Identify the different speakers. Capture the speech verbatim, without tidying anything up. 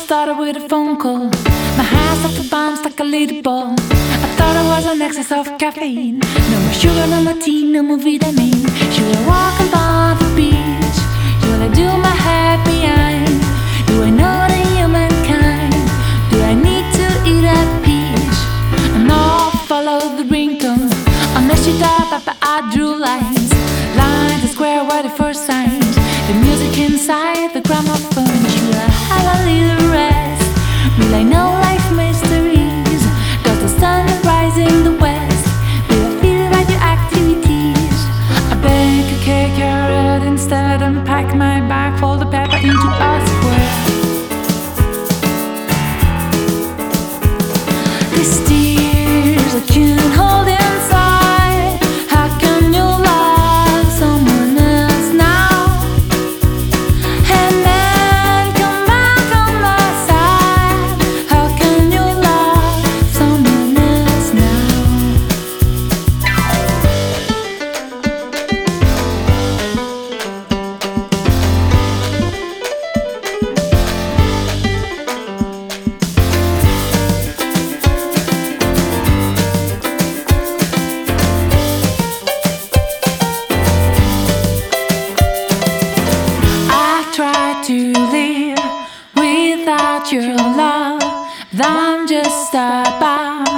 Speaker 1: started with a phone call. My hands off the bombs like a little ball. I thought I was an excess of caffeine. No more sugar, no more tea, no more vitamin. Should I walk on the beach? Should I do my hair behind? Do I know the humankind? Do I need to eat a peach? And all follow the ringtone. I messed it up, but I drew lines. Lines the square were the first signs. The music inside the gramophone. Should I have a little rest? Will I know life mysteries? Does the sun rise in the west? Will I feel radioactivities? I bake a cake, carrot instead, and pack my bag, fold the paper into a square. These tears I can't hold inside. How can you love someone else now? And then come back on my side. How can you love someone else now? I try to live without your love. I'm just about